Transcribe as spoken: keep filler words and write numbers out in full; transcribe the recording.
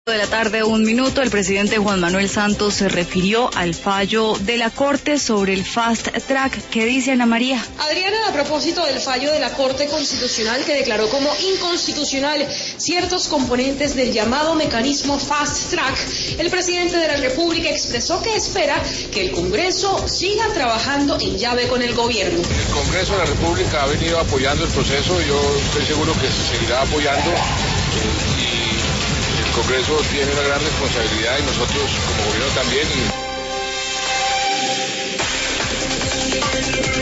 De la tarde, un minuto, el presidente Juan Manuel Santos se refirió al fallo de la Corte sobre el Fast Track. ¿Qué dice Ana María? Adriana, a propósito del fallo de la Corte Constitucional que declaró como inconstitucional ciertos componentes del llamado mecanismo Fast Track, el presidente de la República expresó que espera que el Congreso siga trabajando en llave con el gobierno. El Congreso de la República ha venido apoyando el proceso, yo estoy seguro que se seguirá apoyando eh, y el Congreso tiene una gran responsabilidad y nosotros como gobierno también. Y